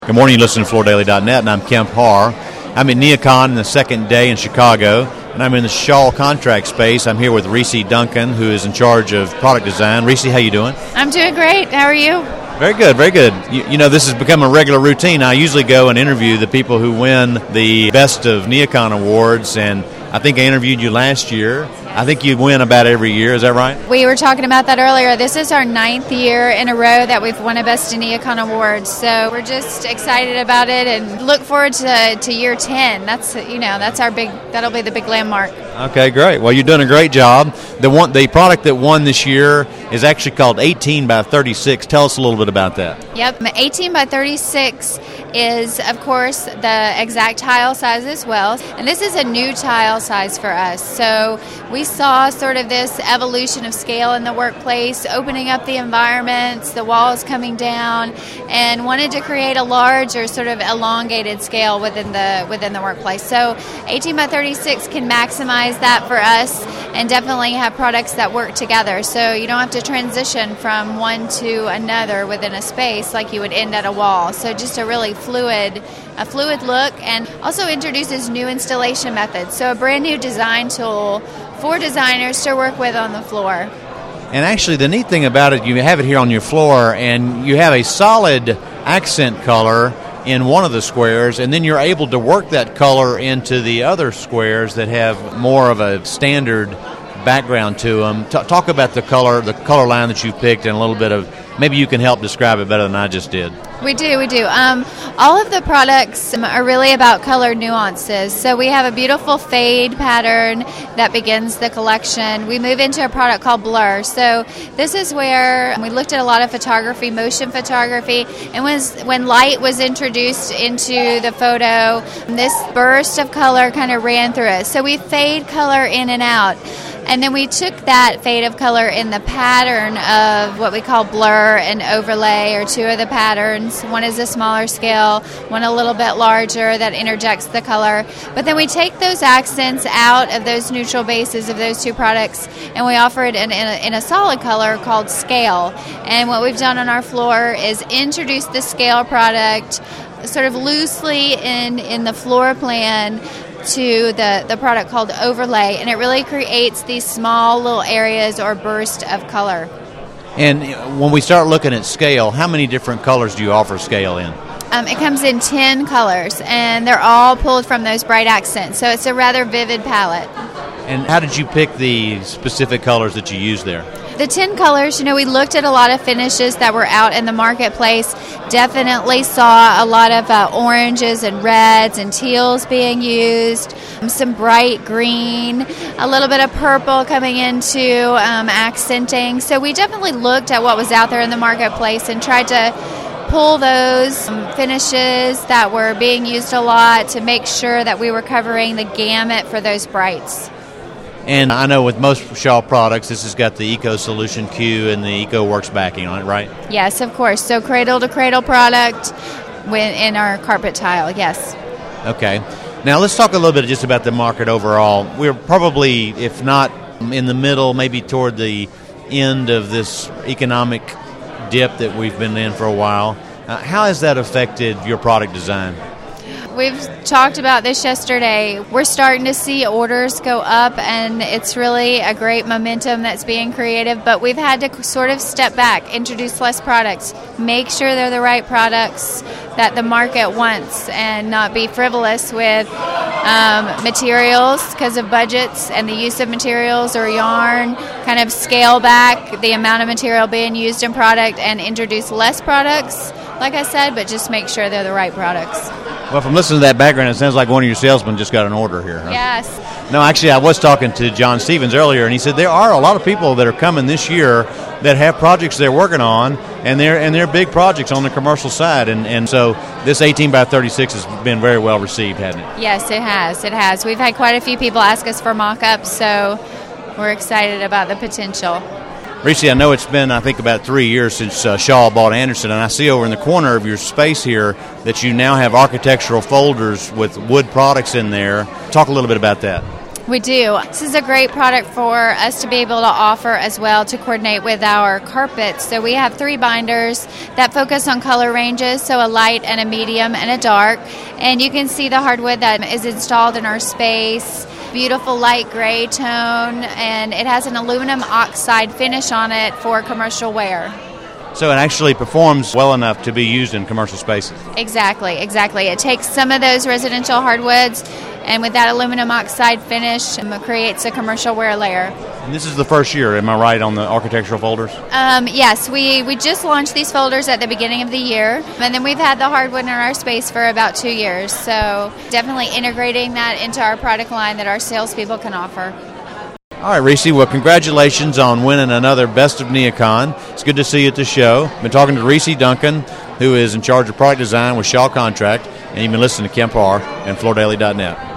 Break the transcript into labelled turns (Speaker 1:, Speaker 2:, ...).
Speaker 1: Good morning, you listen to FloorDaily.net, and I'm Kemp Harr. I'm at NeoCon the second day in Chicago, and I'm in the Shaw contract space. I'm here with Reese Duncan, who is in charge of product design. Reese, how you doing?
Speaker 2: I'm doing great. How are you?
Speaker 1: Very good, very good. You know, this has become a regular routine. I usually go and interview the people who win the Best of NeoCon awards, and I think I interviewed you last year. I think you win about every year. Is that right?
Speaker 2: We were talking about that earlier. This is our 9th year in a row that we've won a Best in NeoCon award. So we're just excited about it and look forward to year 10. That'll be the big landmark.
Speaker 1: Okay, great. Well, you're doing a great job. The product that won this year is actually called 18 by 36. Tell us a little bit about that.
Speaker 2: Yep, 18 by 36 is, of course, the exact tile size as well. And this is a new tile size for us. So we saw sort of this evolution of scale in the workplace, opening up the environments, the walls coming down, and wanted to create a larger sort of elongated scale within the workplace. So 18 by 36 can maximize that for us and definitely have products that work together. So you don't have to transition from one to another within a space like you would end at a wall. So just a really fluid look, and also introduces new installation methods. So a brand new design tool for designers to work with on the floor.
Speaker 1: And actually, the neat thing about it, you have it here on your floor, and you have a solid accent color in one of the squares, and then you're able to work that color into the other squares that have more of a standard background to them. Talk about the color line that you picked, and a little bit of, maybe you can help describe it better than I just did.
Speaker 2: We do. All of the products are really about color nuances. So we have a beautiful fade pattern that begins the collection. We move into a product called Blur. So this is where we looked at a lot of photography, motion photography, and when light was introduced into the photo, this burst of color kind of ran through it. So we fade color in and out. And then we took that fade of color in the pattern of what we call blur and overlay, or two of the patterns. One is a smaller scale, one a little bit larger that interjects the color. But then we take those accents out of those neutral bases of those two products, and we offer it in a solid color called Scale. And what we've done on our floor is introduce the Scale product sort of loosely in the floor plan to the product called Overlay, and it really creates these small little areas or burst of color.
Speaker 1: And when we start looking at Scale, how many different colors do you offer Scale in?
Speaker 2: It comes in 10 colors, and they're all pulled from those bright accents, so it's a rather vivid palette.
Speaker 1: And how did you pick the specific colors that you use there?
Speaker 2: The 10 colors, we looked at a lot of finishes that were out in the marketplace. Definitely saw a lot of oranges and reds and teals being used, some bright green, a little bit of purple coming into accenting. So we definitely looked at what was out there in the marketplace and tried to pull those finishes that were being used a lot to make sure that we were covering the gamut for those brights.
Speaker 1: And I know with most Shaw products, this has got the Eco Solution Q and the EcoWorks backing on it, right?
Speaker 2: Yes, of course. So cradle-to-cradle product in our carpet tile, yes.
Speaker 1: Okay. Now let's talk a little bit just about the market overall. We're probably, if not in the middle, maybe toward the end of this economic dip that we've been in for a while. How has that affected your product design?
Speaker 2: We've talked about this yesterday. We're starting to see orders go up, and it's really a great momentum that's being created, but we've had to sort of step back, introduce less products, make sure they're the right products that the market wants, and not be frivolous with materials because of budgets and the use of materials or yarn, kind of scale back the amount of material being used in product and introduce less products, like I said, but just make sure they're the right products.
Speaker 1: Well, from listening to that background, it sounds like one of your salesmen just got an order here. Huh?
Speaker 2: Yes.
Speaker 1: No, actually, I was talking to John Stevens earlier, and he said there are a lot of people that are coming this year that have projects they're working on, and they're big projects on the commercial side, and so this 18 by 36 has been very well received, hasn't it?
Speaker 2: Yes, it has. It has. We've had quite a few people ask us for mock-ups, so we're excited about the potential.
Speaker 1: Reese, I know it's been, I think, about 3 years since Shaw bought Anderson, and I see over in the corner of your space here that you now have architectural folders with wood products in there. Talk a little bit about that.
Speaker 2: We do. This is a great product for us to be able to offer as well to coordinate with our carpets. So we have 3 binders that focus on color ranges, so a light and a medium and a dark. And you can see the hardwood that is installed in our space. Beautiful light gray tone, and it has an aluminum oxide finish on it for commercial wear.
Speaker 1: So it actually performs well enough to be used in commercial spaces.
Speaker 2: Exactly. It takes some of those residential hardwoods, and with that aluminum oxide finish, it creates a commercial wear layer.
Speaker 1: And this is the first year, am I right, on the architectural folders?
Speaker 2: Yes, we just launched these folders at the beginning of the year, and then we've had the hardwood in our space for about 2 years. So definitely integrating that into our product line that our salespeople can offer.
Speaker 1: All right, Reese, well, congratulations on winning another Best of NeoCon. It's good to see you at the show. Been talking to Reese Duncan, who is in charge of product design with Shaw Contract, and you've been listening to Kemp Harr and FloorDaily.net.